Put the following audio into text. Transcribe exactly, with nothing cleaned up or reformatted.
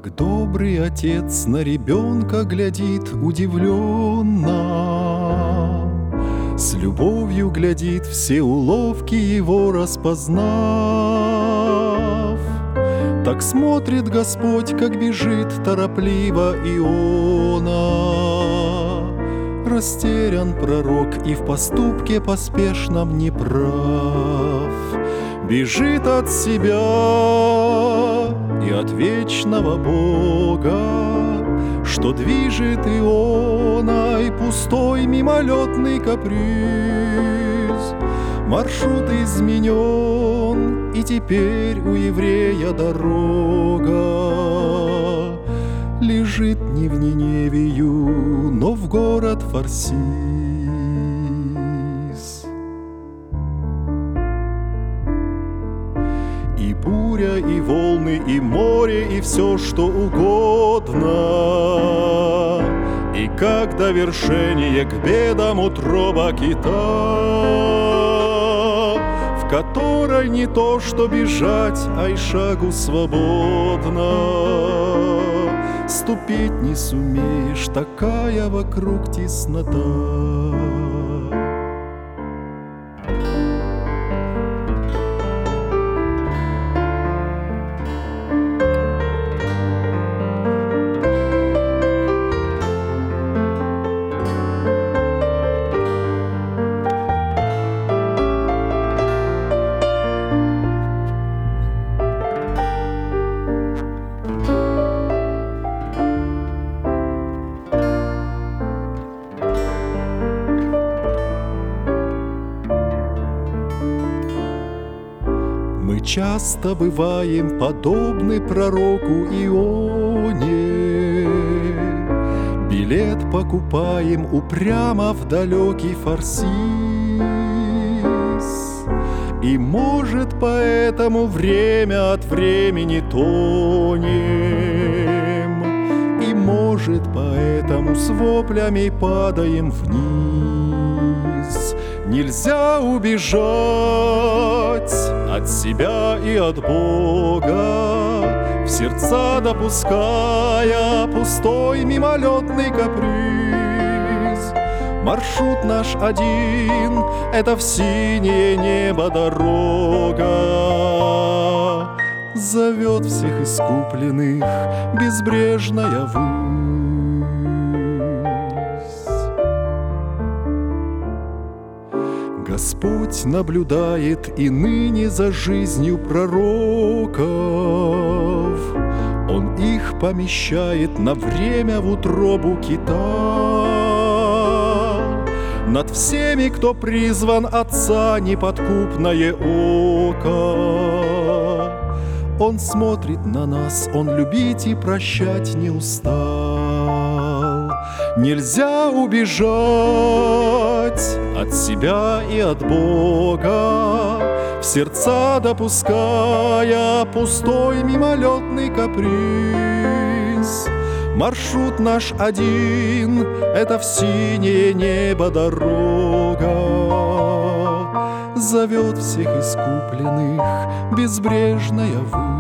Как добрый отец на ребенка глядит удивленно, с любовью глядит, все уловки его распознав. Так смотрит Господь, как бежит торопливо Иона. Растерян пророк и в поступке поспешном не прав. Бежит от себя и от вечного Бога, что движет Ионой пустой мимолетный каприз. Маршрут изменен, и теперь у еврея дорога лежит не в Ниневию, но в город Фарсис. И буря, и волны, и море, и все, что угодно, и как довершение к бедам утроба кита, в которой не то что бежать, а и шагу свободно ступить не сумеешь, такая вокруг теснота. Мы часто бываем подобны пророку Ионе, билет покупаем упрямо в далекий Фарсис. И, может, поэтому время от времени тонем, и, может, поэтому с воплями падаем вниз. Нельзя убежать от себя и от Бога, в сердца допуская пустой мимолетный каприз. Маршрут наш один — это в синее небо дорога, зовет всех искупленных безбрежная высь. Господь наблюдает и ныне за жизнью пророков. Он их помещает на время в утробу кита. Над всеми, кто призван Отца неподкупное око. Он смотрит на нас, Он любить и прощать не устал. Нельзя убежать от себя и от Бога, в сердца допуская пустой мимолетный каприз. Маршрут наш один — это в синее небо дорога, зовет всех искупленных безбрежная высь.